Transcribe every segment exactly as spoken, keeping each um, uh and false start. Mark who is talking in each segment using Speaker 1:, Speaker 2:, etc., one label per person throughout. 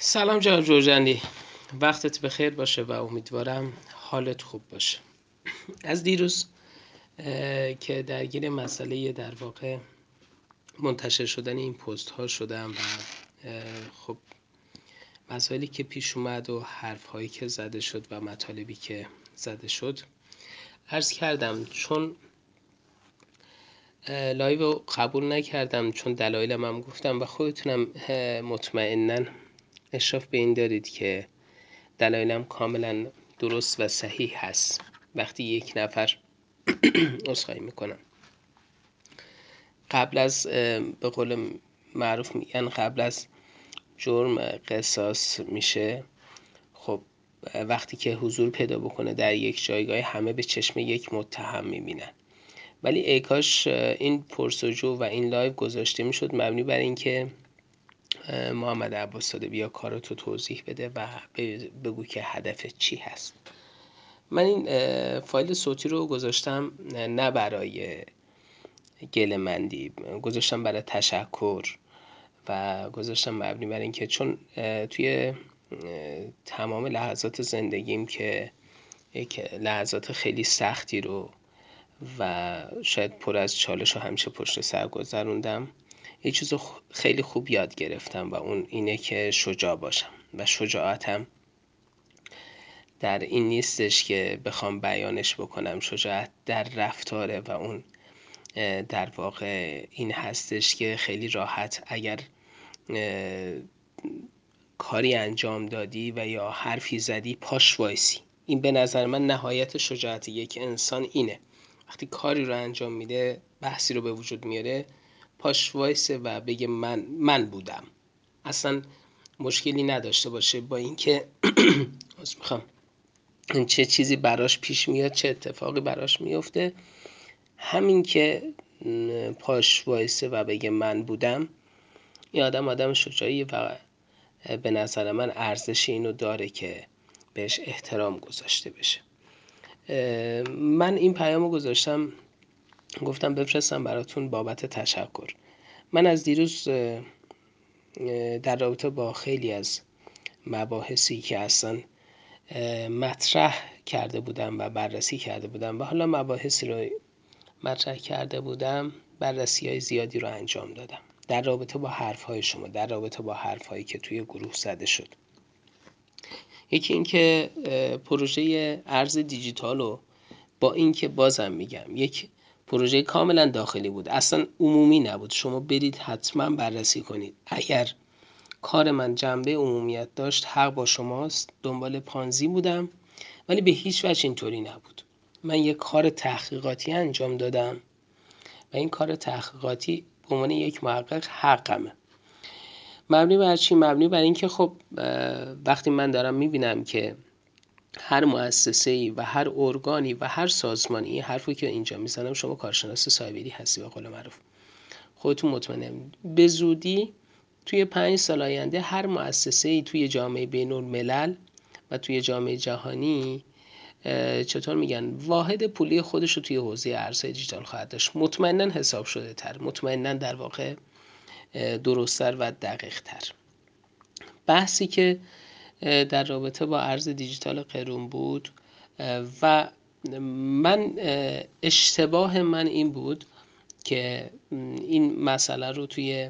Speaker 1: سلام جناب جوجندی، وقتت بخیر باشه و امیدوارم حالت خوب باشه. از دیروز که درگیر مسئله در واقع منتشر شدن این پست ها شدم و خب مسائلی که پیش اومد و حرف هایی که زده شد و مطالبی که زده شد عرض کردم، چون لایو رو قبول نکردم، چون دلایلم هم گفتم و خودتونم مطمئناً اشراف به این دارید که دلایلم کاملا درست و صحیح هست. وقتی یک نفر عذرخواهی میکنم قبل از به قول معروف میگن قبل از جرم قصاص میشه، خب وقتی که حضور پیدا بکنه در یک جایگاه همه به چشم یک متهم میبینن. ولی ای کاش این پرسجو و این لایو گذاشته میشد مبنی بر اینکه محمد عباس‌زاده بیا کاراتو توضیح بده و بگو که هدف چی هست. من این فایل صوتی رو گذاشتم نه برای گله‌مندی، گذاشتم برای تشکر و گذاشتم مبنی بر اینکه چون توی تمام لحظات زندگیم که یک لحظات خیلی سختی رو و شاید پر از چالش رو همیشه پشت سر گذروندم، یه چیز خیلی خوب یاد گرفتم و اون اینه که شجاع باشم و شجاعتم در این نیستش که بخوام بیانش بکنم. شجاعت در رفتاره و اون در واقع این هستش که خیلی راحت اگر کاری انجام دادی و یا حرفی زدی پاش وایسی. این به نظر من نهایت شجاعت یک انسان اینه، وقتی کاری رو انجام میده، بحثی رو به وجود میاره، پاش وایسه و بگه من من بودم، اصلا مشکلی نداشته باشه با اینکه از میخوام چه چیزی براش پیش میاد، چه اتفاقی براش میفته. همین که پاش وایسه و بگه من بودم، این آدم آدم شجاعی و به نظر من ارزش اینو داره که بهش احترام گذاشته بشه. من این پیامو گذاشتم، گفتم بفرستم براتون بابت تشکر. من از دیروز در رابطه با خیلی از مباحثی که اصلا مطرح کرده بودم و بررسی کرده بودم و حالا مباحثی رو مطرح کرده بودم، بررسی های زیادی رو انجام دادم در رابطه با حرف های شما، در رابطه با حرف هایی که توی گروه زده شد. یکی این که پروژه ارز دیجیتال رو با این که بازم میگم یک پروژه کاملا داخلی بود، اصلا عمومی نبود، شما برید حتما بررسی کنید. اگر کار من جنبه عمومیت داشت حق با شماست، دنبال پانزی بودم، ولی به هیچ وجه اینطوری نبود. من یک کار تحقیقاتی انجام دادم و این کار تحقیقاتی به عنوان یک محقق حقمه. مبنی بر چی؟ مبنی بر این که خب وقتی من دارم میبینم که هر مؤسسه‌ای و هر ارگانی و هر سازمانی، این حرفی که اینجا میزنم شما کارشناس سایبری هستی به قول معروف، خودتون مطمئنم به زودی توی پنج سال آینده هر مؤسسه‌ای توی جامعه بین‌الملل و توی جامعه جهانی چطور میگن واحد پولی خودش رو توی حوزه ارزهای دیجیتال خواهد داشت. مطمئناً حساب شده تر، مطمئناً در واقع درست‌تر و دقیق تر. بحثی که در رابطه با ارز دیجیتال قرون بود و من اشتباه من این بود که این مسئله رو توی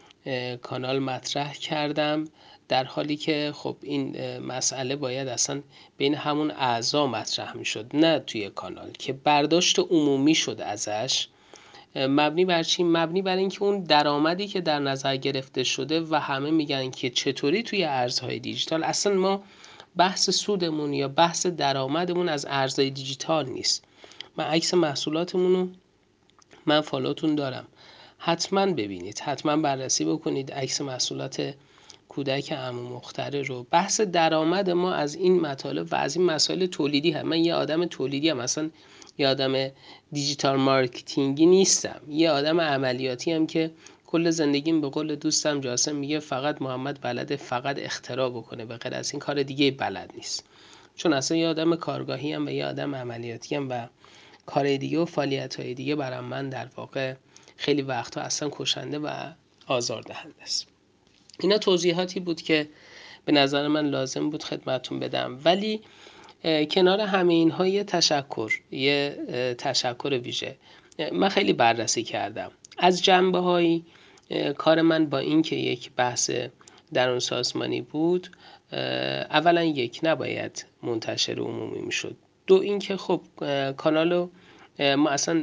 Speaker 1: کانال مطرح کردم، در حالی که خب این مسئله باید اصلا بین همون اعضا مطرح می شد، نه توی کانال که برداشت عمومی شد ازش. مبنی بر چی؟ مبنی بر اینکه اون درآمدی که در نظر گرفته شده و همه میگن که چطوری توی ارزهای دیجیتال، اصلا ما بحث سودمون یا بحث درآمدمون از ارزهای دیجیتال نیست. من عکس محصولاتمون رو من فالوتون دارم، حتما ببینید، حتما بررسی بکنید عکس محصولات کودک عمو مختره رو. بحث درآمد ما از این مطالب و از این مسائل تولیدی هم. من یه آدم تولیدی هم، مثلا یه آدم دیجیتال مارکتینگی نیستم، یه آدم عملیاتی هم که کل زندگیم به قول دوستم جاسم میگه فقط محمد بلده فقط اختراع بکنه، به غیر از این کار دیگه بلد نیست. چون اصلا یه آدم کارگاهی هم و یه آدم عملیاتی هم و کار دیگه و فعالیت‌های دیگه برام من در واقع خیلی وقتا اصلا کشنده و آزاردهنده است. اینا توضیحاتی بود که به نظر من لازم بود خدمتون بدم. ولی کنار همه اینها یه تشکر یه تشکر ویژه من خیلی بررسی کردم از جنبه هایی کار من با این که یک بحث درون سازمانی بود. اولا یک، نباید منتشر عمومی میشد. دو اینکه خب کانالو ما اصلا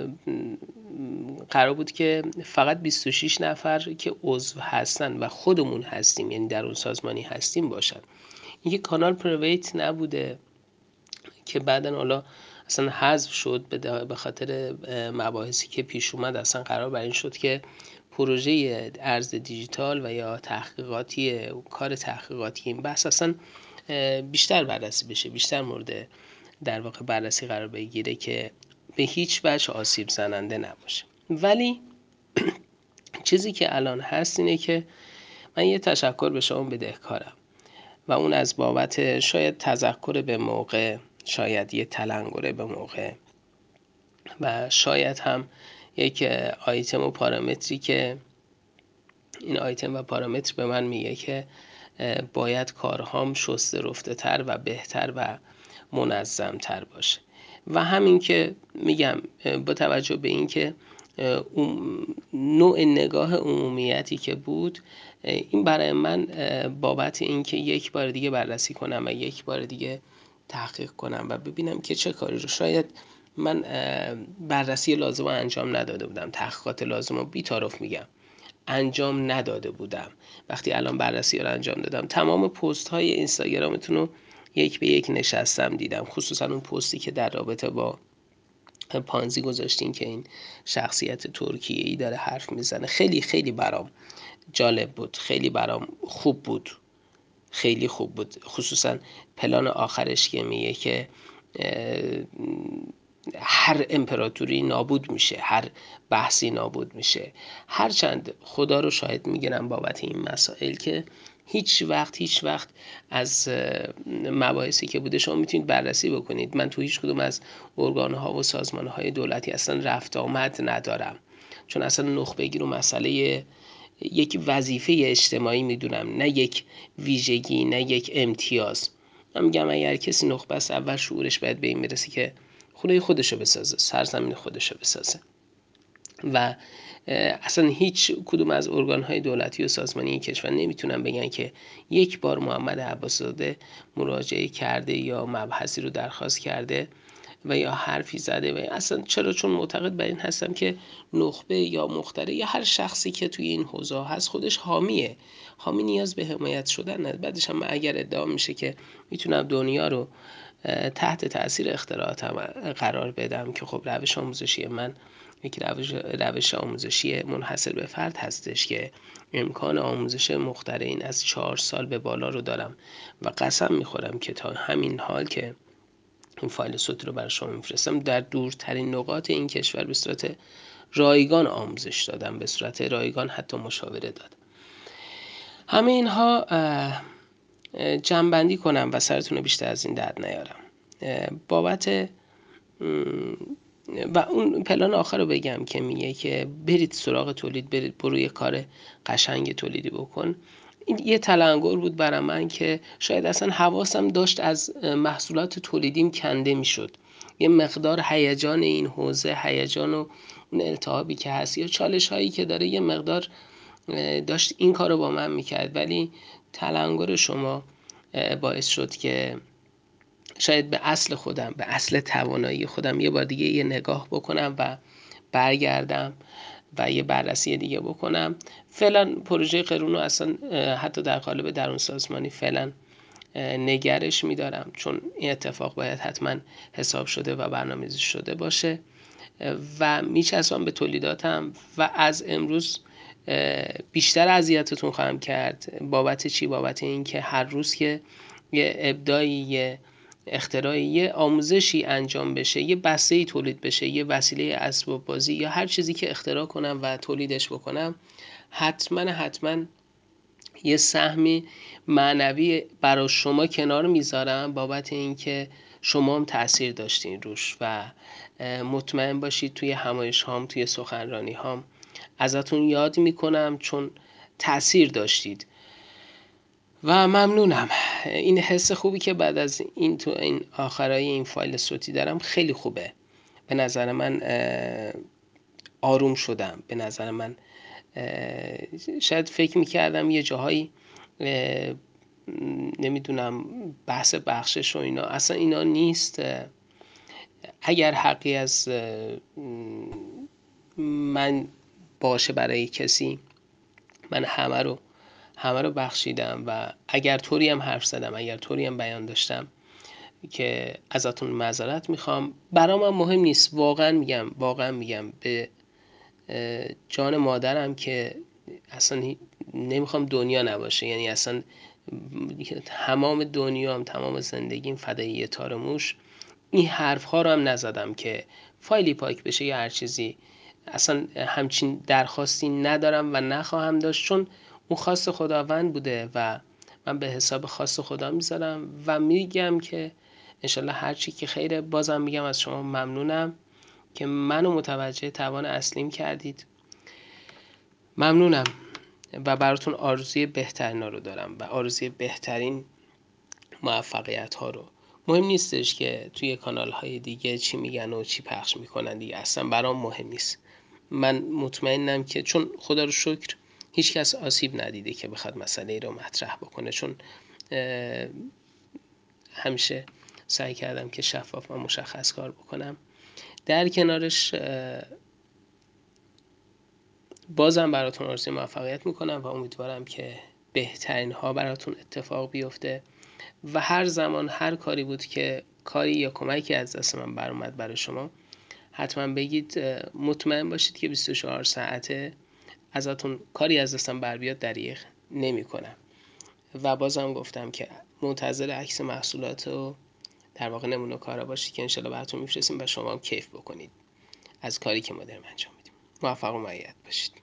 Speaker 1: قرار بود که فقط بیست و شش نفر که عضو هستن و خودمون هستیم، یعنی درون سازمانی هستیم باشن. اینکه کانال پرایویت نبوده که بعدن حالا اصلا حذف شد به خاطر مباحثی که پیش اومد. اصلا قرار بر این شد که پروژه ارز دیجیتال و یا تحقیقاتی کار تحقیقاتی این بحث اصلا بیشتر بررسی بشه، بیشتر مورد در واقع بررسی قرار بگیره که به هیچ وجه آسیب زننده نباشه. ولی چیزی که الان هست اینه که من یه تشکر به شما بدهکارم و اون از بابت شاید تذکر به موقع، شاید یه تلنگره به موقع و شاید هم یک آیتم و پارامتری که این آیتم و پارامتر به من میگه که باید کارهام شسته رفته تر و بهتر و منظم تر باشه. و همین که میگم با توجه به این که نوع نگاه عمومیتی که بود، این برای من بابت این که یک بار دیگه بررسی کنم و یک بار دیگه تحقیق کنم و ببینم که چه کاری رو شاید من بررسی لازم رو انجام نداده بودم، تحقیقات لازم رو بی‌طرف میگم انجام نداده بودم. وقتی الان بررسی رو انجام دادم تمام پست های اینستاگرامتون رو یک به یک نشستم دیدم، خصوصا اون پستی که در رابطه با پانزی گذاشتین که این شخصیت ترکیه‌ای داره حرف میزنه. خیلی خیلی برام جالب بود، خیلی برام خوب بود، خیلی خوب بود. خصوصا پلان آخرش که میگه که هر امپراتوری نابود میشه، هر بحثی نابود میشه. هرچند خدا رو شاهد میگیرم بابت این مسائل که هیچ وقت هیچ وقت از مباحثی که بوده شما میتونید بررسی بکنید. من تو هیچ کدوم از ارگان‌ها و سازمان‌های دولتی اصلا رفت آمد ندارم، چون اصلا نخبگی رو مسئله یک وظیفه اجتماعی میدونم، نه یک ویژگی، نه یک امتیاز. من میگم اگر کسی نخبه است اول شعورش باید به این میرسه که خونه خودشو بسازه، سرزمین خودشو بسازه. و اصلا هیچ کدوم از ارگان‌های دولتی و سازمانی این کشور نمیتونن بگن که یک بار محمد عباس‌زاده مراجعه کرده یا مبحثی رو درخواست کرده و یا حرفی زده. و اصلا چرا؟ چون معتقد بر این هستم که نخبه یا مخترع یا هر شخصی که توی این حوزه هست خودش حامیه، حامی نیاز به حمایت شدن نداره. بعدش هم اگر ادعا میشه که میتونم دنیا رو تحت تاثیر اختراعاتم قرار بدم که خب روش آموزشی من یک روش, روش آموزشی منحصر به فرد هستش که امکان آموزش مخترعین از چهار سال به بالا رو دارم و قسم میخورم که تا همین حال که این فایل صوتی رو برای شما میفرستم در دورترین نقاط این کشور به صورت رایگان آموزش دادم، به صورت رایگان حتی مشاوره دادم. همه اینها جمع‌بندی کنم و سرتون رو بیشتر از این درد نیارم. بابت و اون پلان آخر رو بگم که میگه که برید سراغ تولید، برید برو یه کار قشنگ تولیدی بکن. این یه تلنگر بود برای من که شاید اصلا حواسم داشت از محصولات تولیدیم کنده میشد. یه مقدار هیجان این حوزه، هیجان و اون التهابی که هست یا چالش هایی که داره یه مقدار داشت این کار رو با من میکرد. ولی تلنگر شما باعث شد که شاید به اصل خودم، به اصل توانایی خودم یه بار دیگه یه نگاه بکنم و برگردم و یه بررسی دیگه بکنم. فعلا پروژه قرون رو اصلا حتی در قالب درون سازمانی فعلا نگرش میدارم، چون این اتفاق باید حتما حساب شده و برنامه‌ریزی شده باشه و میچسبم به تولیداتم و از امروز بیشتر اذیتتون خواهم کرد. بابت چی؟ بابت این که هر روز که یه ابداعی، یه اختراعی، یه آموزشی انجام بشه، یه بسته‌ای تولید بشه، یه وسیله اسباب بازی یا هر چیزی که اختراع کنم و تولیدش بکنم، حتما حتما یه سهمی معنوی برای شما کنار میذارم بابت اینکه شما هم تأثیر داشتین روش و مطمئن باشید توی همایش هام، توی سخنرانی هام ازتون یاد میکنم چون تأثیر داشتید. و ممنونم. این حس خوبی که بعد از این تو این آخرای این فایل صوتی دارم خیلی خوبه. به نظر من آروم شدم. به نظر من شاید فکر میکردم یه جاهایی نمیدونم بحث بخشش و اینا، اصلا اینا نیست. اگر حقی از من باشه برای کسی، من همه رو همه رو بخشیدم و اگر طوری هم حرف زدم، اگر طوری هم بیان داشتم که ازتون معذرت میخوام. برام هم مهم نیست، واقعا میگم واقعا میگم به جان مادرم که اصلا نمیخوام دنیا نباشه، یعنی اصلا تمام دنیام تمام زندگیم فدای یه تار موش. این حرف ها رو هم نزدم که فایلی پاک بشه یا هر چیزی، اصلا همچین درخواستی ندارم و نخواهم داشت، چون اون خواست خداوند بوده و من به حساب خواست خدا میذارم و میگم که انشالله هر چی که خیره. بازم میگم از شما ممنونم که منو متوجه توان اصلیم کردید. ممنونم و براتون آرزوی بهترین ها رو دارم و آرزوی بهترین موفقیت ها رو. مهم نیستش که توی کانال های دیگه چی میگن و چی پخش میکنن دیگه، اصلا برام مهم نیست. من مطمئنم که چون خدا رو شکر هیچ کس آسیب ندیده که بخواد مسئله رو مطرح بکنه، چون همیشه سعی کردم که شفاف و مشخص کار بکنم. در کنارش بازم براتون آرزوی موفقیت میکنم و امیدوارم که بهترین ها براتون اتفاق بیفته و هر زمان هر کاری بود که کاری یا کمکی از دست من بر اومد برای شما، حتما بگید. مطمئن باشید که بیست و چهار ساعته ازتون کاری از دستم بر بیاد دریغ نمی کنم. و بازم گفتم که منتظر عکس محصولات و در واقع نمونه کارا باشید که انشالله براتون میفرستیم و شما هم کیف بکنید از کاری که ما داریم انجام میدیم. موفق و مؤید باشید.